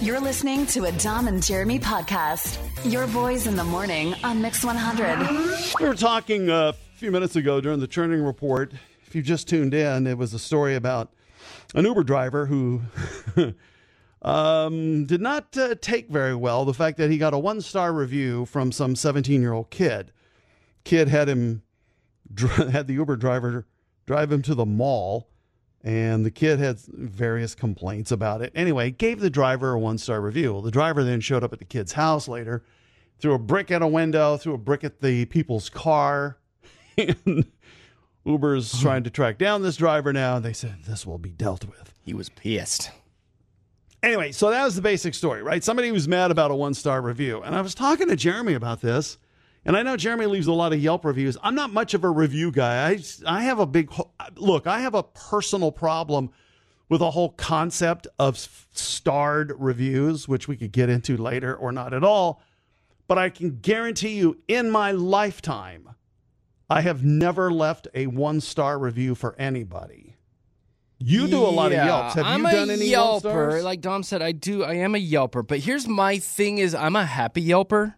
You're listening to a Dom and Jeremy podcast. Your boys in the morning on Mix 100. We were talking a few minutes ago during the Churning Report. If you just tuned in, it was a story about an Uber driver who did not take very well the fact that he got a 1-star review from some 17-year-old kid. Kid had the Uber driver drive him to the mall, and the kid had various complaints about it. Anyway, gave the driver a 1-star review. Well, the driver then showed up at the kid's house later, threw a brick at a window, threw a brick at the people's car. And Uber's trying to track down this driver now. They said, this will be dealt with. He was pissed. Anyway, so that was the basic story, right? Somebody was mad about a 1-star review. And I was talking to Jeremy about this. And I know Jeremy leaves a lot of Yelp reviews. I'm not much of a review guy. I have a personal problem with a whole concept of starred reviews, which we could get into later or not at all. But I can guarantee you, in my lifetime, I have never left a 1-star review for anybody. You do a lot of Yelps. Have you done any Yelper. 1-stars? Like Dom said, I am a Yelper. But here's my thing is I'm a happy Yelper.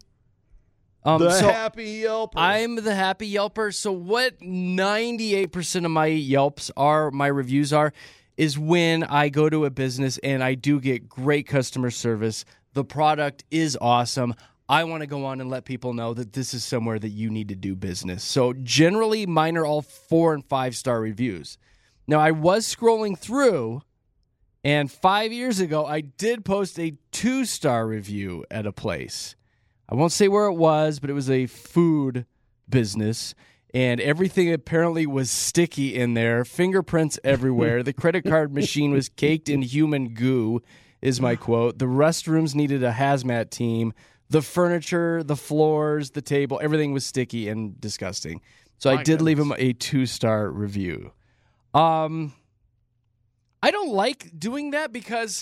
Happy Yelper. I'm the happy Yelper. So what 98% of my Yelps are, my reviews are, is when I go to a business and I do get great customer service. The product is awesome. I want to go on and let people know that this is somewhere that you need to do business. So generally, mine are all 4 and 5-star reviews. Now, I was scrolling through, and 5 years ago, I did post a 2-star review at a place. I won't say where it was, but it was a food business, and everything apparently was sticky in there, fingerprints everywhere. The credit card machine was caked in human goo, is my quote. The restrooms needed a hazmat team. The furniture, the floors, the table, everything was sticky and disgusting. So I did leave him a 2-star review. I don't like doing that because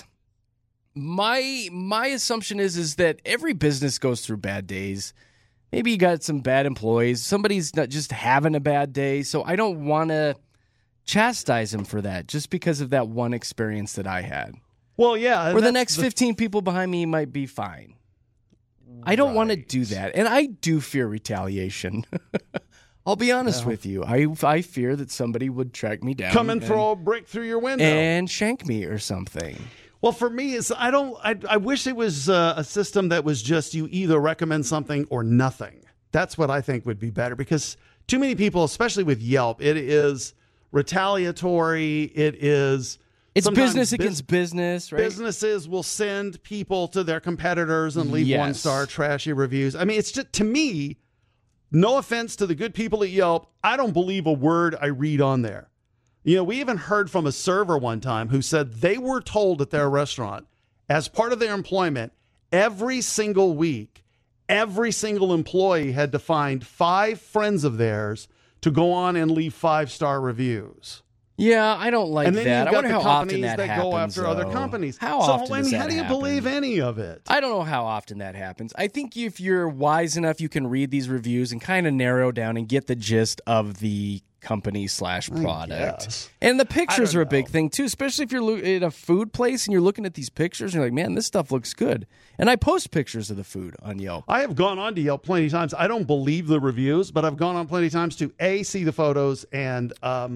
my assumption is that every business goes through bad days. Maybe you got some bad employees. Somebody's not just having a bad day. So I don't want to chastise him for that just because of that one experience that I had. Well, yeah. Or the next 15 people behind me might be fine. I don't want to do that. And I do fear retaliation. I'll be honest with you. I fear that somebody would track me down. Come and throw a brick through your window. And shank me or something. Well, for me, I wish it was a system that was just you either recommend something or nothing. That's what I think would be better because too many people, especially with Yelp, it is retaliatory. It's business against business, right? Businesses will send people to their competitors and leave 1-star trashy reviews. I mean, it's just, to me, no offense to the good people at Yelp, I don't believe a word I read on there. You know, we even heard from a server one time who said they were told at their restaurant, as part of their employment, every single week, every single employee had to find 5 friends of theirs to go on and leave 5-star reviews. Yeah, I don't like and then that. You've got I wonder how often that happens. Go after though. other companies. How often does that how do you happen? believe any of it? I don't know how often that happens. I think if you're wise enough, you can read these reviews and kind of narrow down and get the gist of the company/product. And the pictures are a big thing too, especially if you're at a food place and you're looking at these pictures and you're like, man, this stuff looks good. And I post pictures of the food on Yelp. I have gone on to Yelp plenty of times. I don't believe the reviews, but I've gone on plenty of times to A, see the photos, and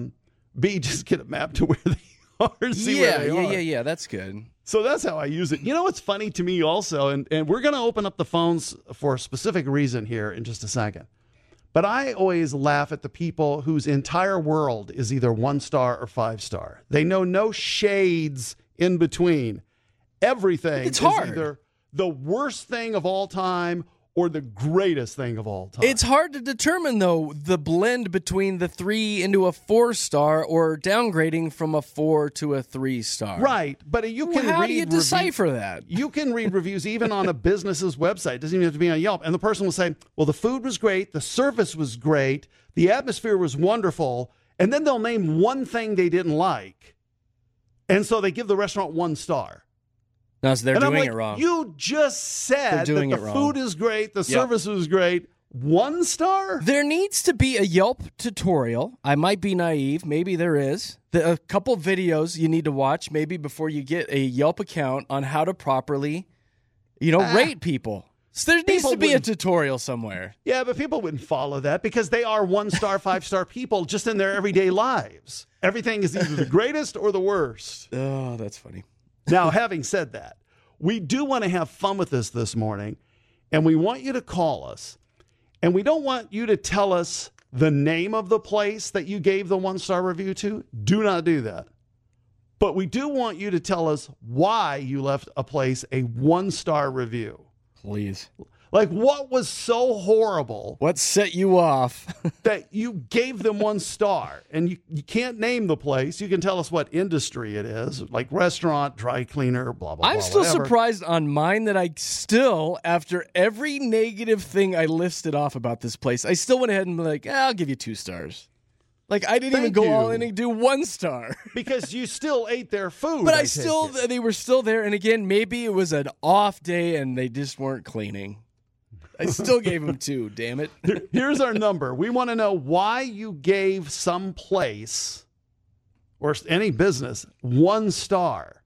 B, just get a map to where they are and see where they are. Yeah, that's good. So that's how I use it. You know what's funny to me also, and we're going to open up the phones for a specific reason here in just a second. But I always laugh at the people whose entire world is either 1-star or 5-star. They know no shades in between. Everything is either the worst thing of all time or the greatest thing of all time. It's hard to determine, though, the blend between the 3 into a 4-star or downgrading from a 4 to a 3-star. Right, but you can How do you decipher that? You can read reviews even on a business's website. It doesn't even have to be on Yelp. And the person will say, well, the food was great, the service was great, the atmosphere was wonderful, and then they'll name one thing they didn't like. And so they give the restaurant 1 star. No, so they're doing it wrong. You just said that the food is great, the service was great. 1 star? There needs to be a Yelp tutorial. I might be naive. Maybe there is. A couple videos you need to watch maybe before you get a Yelp account on how to properly, rate people. So there needs to be a tutorial somewhere. Yeah, but people wouldn't follow that because they are 1-star, 5-star people just in their everyday lives. Everything is either the greatest or the worst. Oh, that's funny. Now, having said that, we do want to have fun with this morning, and we want you to call us. And we don't want you to tell us the name of the place that you gave the 1-star review to. Do not do that. But we do want you to tell us why you left a place a 1-star review. Please. Like, what was so horrible? What set you off? That you gave them 1 star, and you can't name the place. You can tell us what industry it is, like restaurant, dry cleaner, blah, blah, blah. I'm still whatever. surprised on mine that I still, after every negative thing I listed off about this place, I still went ahead and be like, I'll give you 2 stars. Like, I didn't even go all in and do 1 star. Because you still ate their food. But they were still there. And again, maybe it was an off day and they just weren't cleaning. I still gave them 2, damn it. Here's our number. We want to know why you gave some place or any business 1 star.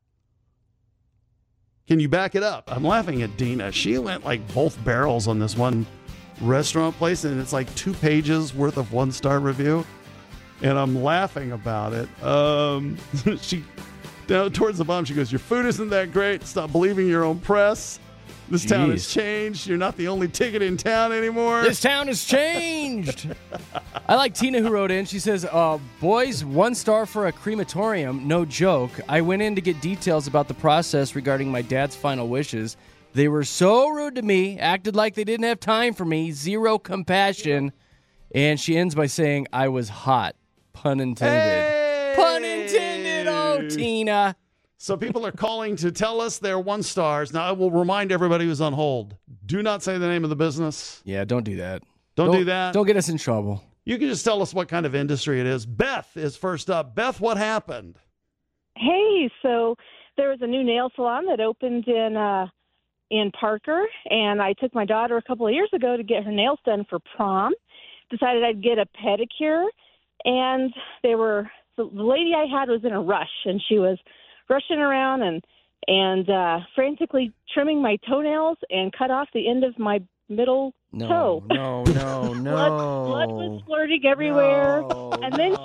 Can you back it up? I'm laughing at Dina. She went like both barrels on this one restaurant place, and it's like 2 pages worth of 1-star review. And I'm laughing about it. She down towards the bottom, she goes, "Your food isn't that great. Stop believing your own press. This town has changed. You're not the only ticket in town anymore. This town has changed." I like Tina who wrote in. She says, boys, 1 star for a crematorium. No joke. I went in to get details about the process regarding my dad's final wishes. They were so rude to me, acted like they didn't have time for me, 0 compassion. And she ends by saying, I was hot. Pun intended. Hey! Pun intended. Oh, Tina. So people are calling to tell us they're 1 stars. Now, I will remind everybody who's on hold, do not say the name of the business. Yeah, don't do that. Don't do that. Don't get us in trouble. You can just tell us what kind of industry it is. Beth is first up. Beth, what happened? Hey, so there was a new nail salon that opened in Parker, and I took my daughter a couple of years ago to get her nails done for prom. Decided I'd get a pedicure, and the lady I had was in a rush, and she was rushing around and frantically trimming my toenails and cut off the end of my middle toe. No. Blood was splurting everywhere. And then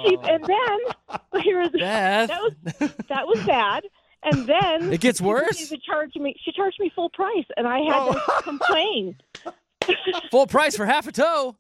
here was Beth. that was bad. And then it gets worse. She charged me full price, and I had to complain. Full price for half a toe.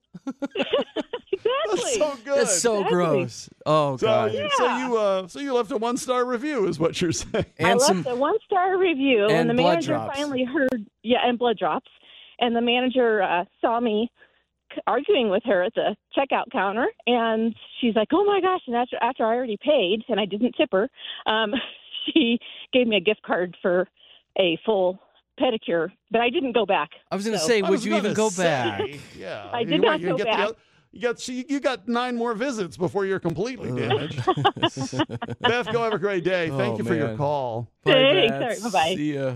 Exactly. That's so good. That's so gross. Oh, God. So you left a 1-star review is what you're saying. I left a 1-star review, and the manager drops. finally heard, and blood drops. And the manager saw me arguing with her at the checkout counter, and she's like, oh, my gosh. And after I already paid, and I didn't tip her, she gave me a gift card for a full pedicure, but I didn't go back. I was going to say, would you even go back? Yeah, I did not go back. You got 9 more visits before you're completely damaged. Beth, go have a great day. Thank you for your call. Thanks. All right, bye-bye. See ya.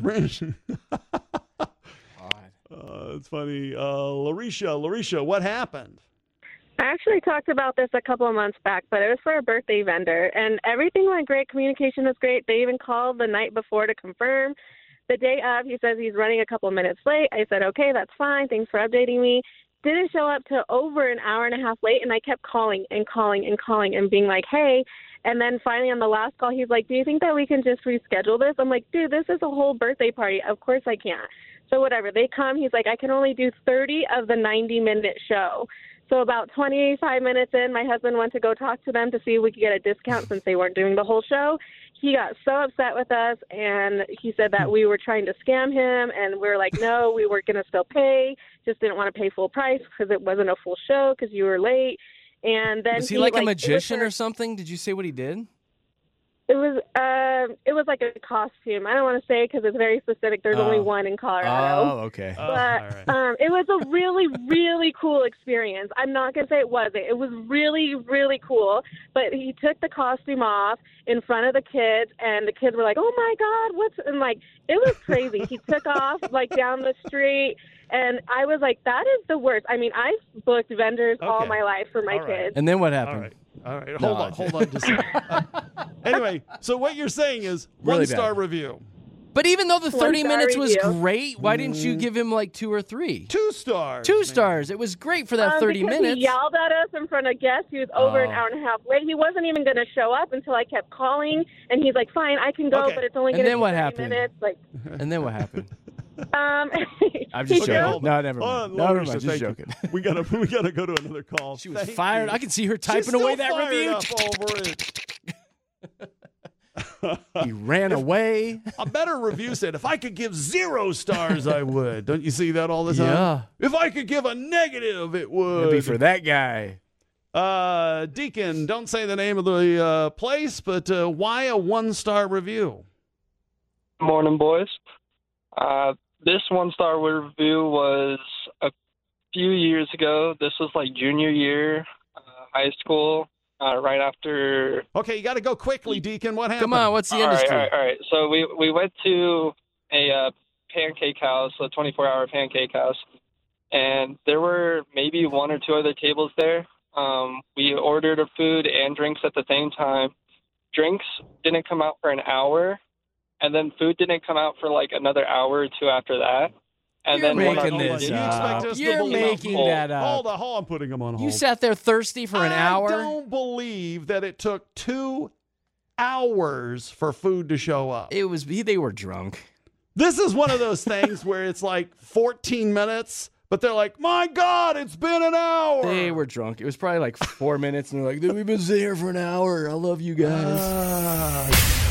It's funny. Larisha, what happened? I actually talked about this a couple of months back, but it was for a birthday vendor, and everything went great. Communication was great. They even called the night before to confirm. The day of, he says he's running a couple of minutes late. I said, okay, that's fine. Thanks for updating me. Didn't show up till over an hour and a half late, and I kept calling and being like, hey. And then finally on the last call, he's like, do you think that we can just reschedule this? I'm like, dude, this is a whole birthday party. Of course I can't. So whatever. They come. He's like, I can only do 30 of the 90-minute show. So about 25 minutes in, my husband went to go talk to them to see if we could get a discount since they weren't doing the whole show. He got so upset with us, and he said that we were trying to scam him, and we were like, no, we were going to still pay, just didn't want to pay full price because it wasn't a full show because you were late. And then Was he like a magician or something? Did you say what he did? It was like a costume. I don't want to say because it's very specific. There's only one in Colorado. Oh, okay. But it was a really, really cool experience. I'm not going to say it wasn't. It was really, really cool. But he took the costume off in front of the kids, and the kids were like, oh, my God, what's – and, like, it was crazy. He took off, like, down the street, and I was like, that is the worst. I mean, I've booked vendors all my life for my kids. And then what happened? All right. Hold on just a second. Anyway, so what you're saying is Really one-star bad. review. But even though the 30 minutes was review. great, why didn't you give him like 2 or 3? 2 stars. 2 man. stars. It was great for that 30 because minutes. He yelled at us in front of guests. He was over an hour and a half late. He wasn't even going to show up until I kept calling, and he's like, "Fine, I can go, Okay. but it's only And going to then be what 30 happened? minutes." Like, And then what happened? I'm I'm just Okay, joking. hold No, on. never Hold mind. on, No, never Larisha, mind. Just thank you. joking. We gotta go to another call. She was Thank fired. you. I can see her She's typing still away that fired review. up over it. He ran away. A better review said, if I could give 0 stars, I would. Don't you see that all the time? Yeah. If I could give a negative, it It'd would. be for that guy. Deacon, don't say the name of the place, but why a 1-star review? Morning, boys. This 1-star review was a few years ago. This was like junior year, high school, right after. Okay, you got to go quickly, Deacon. What happened? Come on, what's the All industry? right. So we went to a pancake house, a 24-hour pancake house, and there were maybe 1 or 2 other tables there. We ordered a food and drinks at the same time. Drinks didn't come out for an hour, and then food didn't come out for like another hour or 2 after that. And You're then when our making food this did- You expect up. us to You're believe- making that up. Hold on, I'm putting him on hold. You sat there thirsty for an hour? I don't believe that it took 2 hours for food to show up. It was they were drunk. This is one of those things where it's like 14 minutes, but they're like, my God, it's been an hour. They were drunk. It was probably like 4 minutes, and they're like, we've been sitting here for an hour. I love you guys.